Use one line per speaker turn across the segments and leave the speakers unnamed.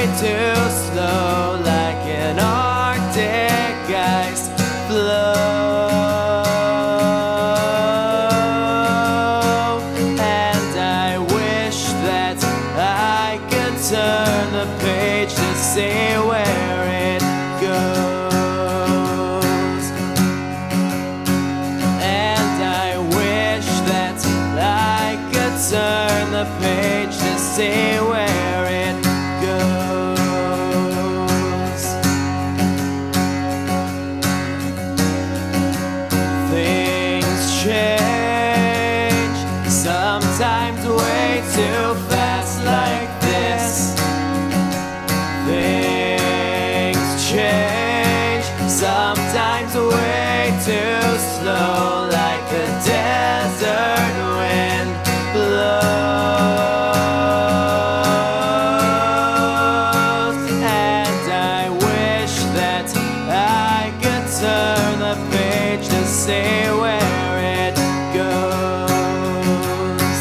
way too slow, like an Arctic ice flow. And I wish that I could turn the page to see where it goes. And I wish that I could turn the page to see where it goes. Things change, sometimes way too fast like this. Things change, sometimes way too slow, like the desert wind blows. And I wish that I could turn the page to see where it goes.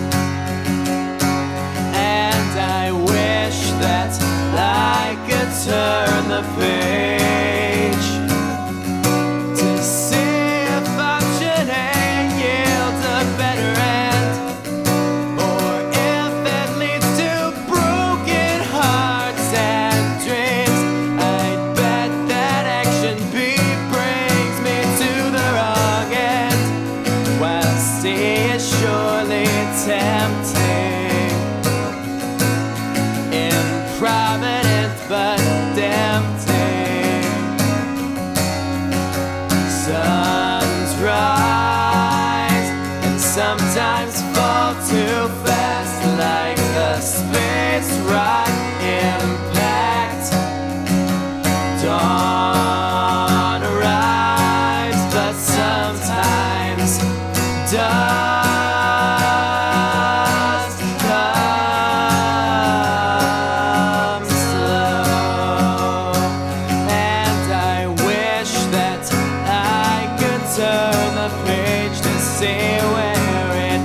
And I wish that I could turn the page to see if option A yields a better end, or if it leads to broken hearts and dreams. I'd bet that action B brings me to the wrong end, while C is surely tempting, improvident but tempting. Suns rise and sometimes fall too fast, like the space rock impact. Dawn arrives, but sometimes dusk comes slow. And I wish that I could turn the page to see where it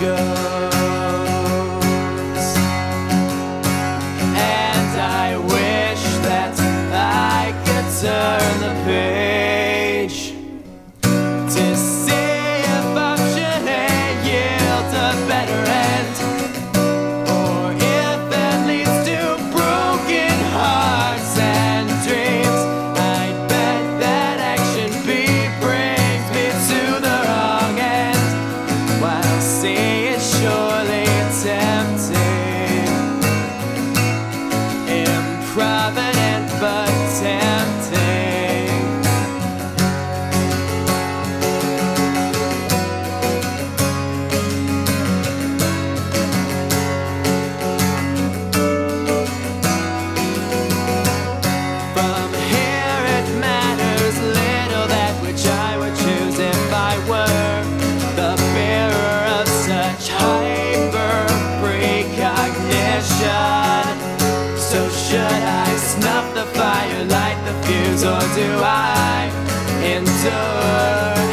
goes. And I wish that I could turn the page to see if option A yields a better end, or if it leads to broken hearts and dreams. I'd bet that action B brings me to the wrong end, while C is surely tempting, improvident but tempting. From here it matters little that which I would choose if I were the bearer of such hyper precognition. So should I snuff the fire, light the fuse, or do I endure